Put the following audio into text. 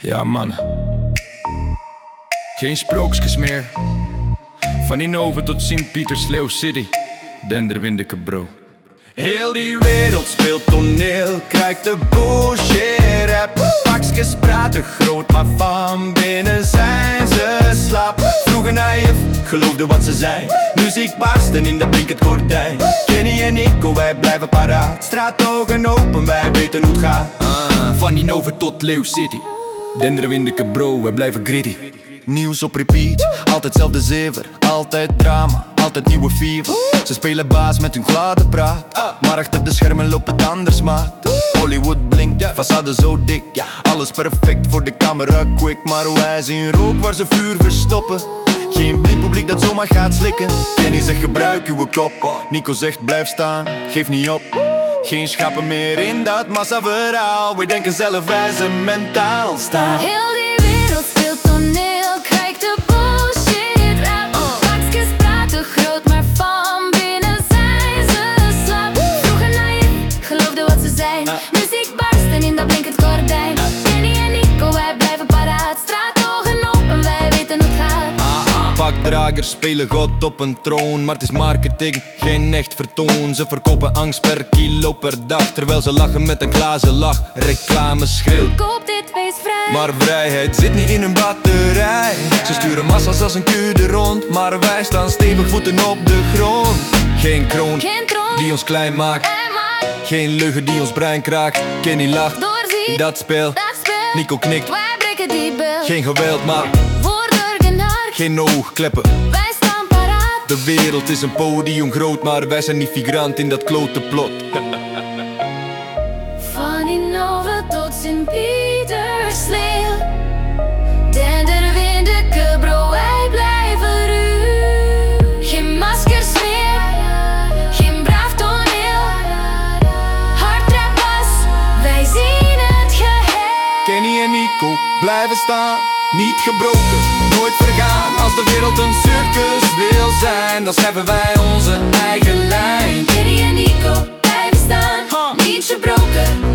Ja man, geen sprookjes meer. Van Innoven tot Sint-Pieter, Sleeuw City, Denderwindeke bro. Heel die wereld speelt toneel, krijgt de bullshit rap. Pakjes praten groot, maar van binnen zijn ze slap. Vroeger naïef, geloofde wat ze zei. Muziek barsten in de blinkend gordijn. Kenny en Nico, wij blijven paraat. Straatogen open, wij weten hoe het gaat. Van Innoven tot Leeuw City, Denderwindeke bro, wij blijven gritty. Nieuws op repeat, altijd zelfde zever. Altijd drama, altijd nieuwe fever. Ze spelen baas met hun gladde praat, maar achter de schermen loopt het anders maat. Hollywood blinkt, façade zo dik, alles perfect voor de camera quick. Maar wij zien rook waar ze vuur verstoppen. Geen blind publiek dat zomaar gaat slikken. Kenny zegt gebruik uw kop, Nico zegt blijf staan, geef niet op. Geen schapen meer in dat massaverhaal. We denken zelf, wij zijn mentaal staan. Heel die wereld speelt toneel, kijk de bullshit rap. Pakjes praten groot, maar van binnen zijn ze slap. Vroeger naïef, geloofde wat ze zijn. Muziek barsten in dat blinkend gordijn. Kenny en Nico, wij blijven paraat. Straatogen open, wij weten hoe het gaat. Pakdragers spelen God op een troon, maar het is marketing, geen echt vertoon. Ze verkopen angst per kilo per dag, terwijl ze lachen met een glazen lach. Reclame schreeuwt, Koop dit, wees vrij. maar vrijheid zit niet in hun batterij. Ze sturen massa's als een kudde rond, maar wij staan stevig voeten op de grond. Geen kroon, Geen troon die ons klein maakt, en maak geen leugen die ons brein kraakt. Kenny lacht, doorziet dat spel, dat spel. Nico knikt, Wij breken die bel. geen geweld maar Voor de genaar, geen oogkleppen. wij staan paraat. De wereld is een podium groot, maar wij zijn niet figurant in dat klote plot. Van Innoven tot Sint-Pieter, Sleeuw, Denderwindeke bro, wij blijven ruw. Geen maskers meer, geen braaf toneel. Hard rap was, wij zien het geheel. Kenny en Nico blijven staan, niet gebroken, nooit vergaan. Als de wereld een circus wil zijn, dan schrijven wij onze eigen lijn. Kenny en Nico blijven staan, niet gebroken,